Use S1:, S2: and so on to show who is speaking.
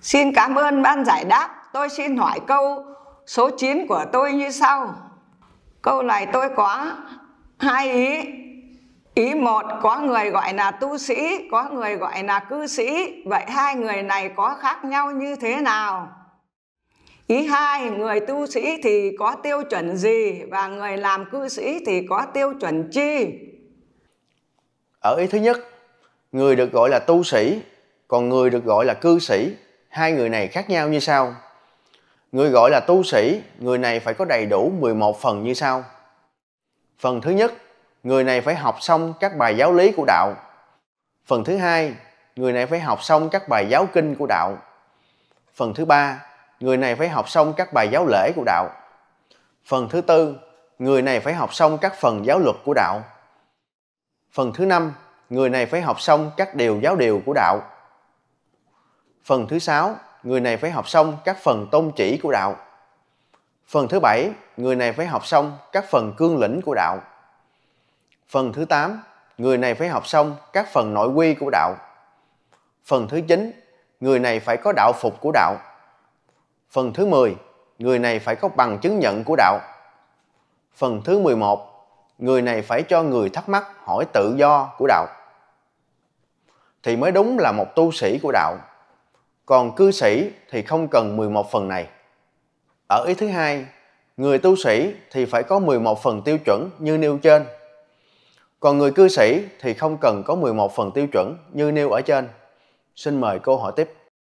S1: Xin cảm ơn ban giải đáp. Tôi xin hỏi câu số 9 của tôi như sau. Câu này tôi có hai ý. Ý một, có người gọi là tu sĩ, có người gọi là cư sĩ. Vậy hai người này có khác nhau như thế nào? Ý hai, người tu sĩ thì có tiêu chuẩn gì và người làm cư sĩ thì có tiêu chuẩn chi?
S2: Ở ý thứ nhất, người được gọi là tu sĩ, còn người được gọi là cư sĩ. Hai người này khác nhau như sau. Người gọi là tu sĩ, người này phải có đầy đủ 11 phần như sau. Phần thứ nhất, người này phải học xong các bài giáo lý của đạo. Phần thứ hai, người này phải học xong các bài giáo kinh của đạo. Phần thứ ba, người này phải học xong các bài giáo lễ của đạo. Phần thứ tư, người này phải học xong các phần giáo luật của đạo. Phần thứ năm, người này phải học xong các giáo điều của đạo. Phần thứ sáu, người này phải học xong các phần tôn chỉ của đạo. Phần thứ bảy, người này phải học xong các phần cương lĩnh của đạo. Phần thứ 8, người này phải học xong các phần nội quy của đạo. Phần thứ 9, người này phải có đạo phục của đạo. Phần thứ 10, người này phải có bằng chứng nhận của đạo. Phần thứ 11, người này phải cho người thắc mắc hỏi tự do của đạo. Thì mới đúng là một tu sĩ của đạo. Còn cư sĩ thì không cần 11 phần này. Ở ý thứ hai, người tu sĩ thì phải có 11 phần tiêu chuẩn như nêu trên. Còn người cư sĩ thì không cần có 11 phần tiêu chuẩn như nêu ở trên. Xin mời cô hỏi tiếp.